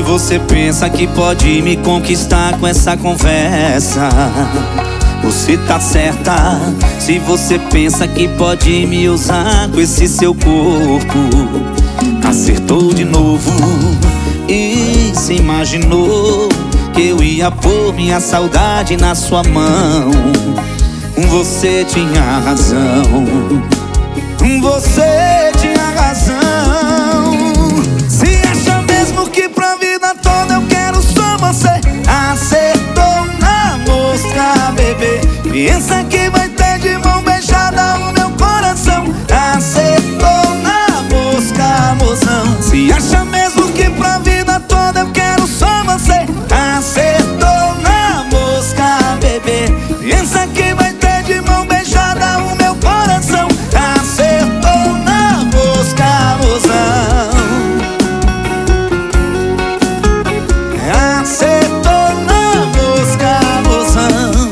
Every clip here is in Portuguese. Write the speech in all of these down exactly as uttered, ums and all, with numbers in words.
Você pensa que pode me conquistar com essa conversa? Você tá certa se você pensa que pode me usar com esse seu corpo. Acertou de novo e se imaginou que eu ia pôr minha saudade na sua mão. Você tinha razão, você tinha razão. Se acha mesmo que pra vida toda eu quero só você, acertou na mosca, bebê. Pensa que vai ter de mão beijada o meu coração. Acertou na mosca, mozão. Se acha mesmo que pra vida toda eu quero só você, acertou na mosca, bebê. Pensa que vai ter de mão beijada o meu coração. Acertou na mosca, mozão. Acertou na mosca, mozão.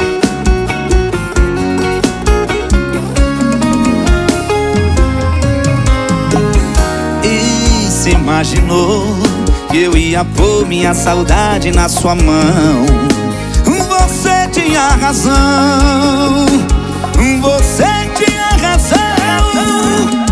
E se imaginou que eu ia pôr minha saudade na sua mão. Você tinha razão, você tinha razão.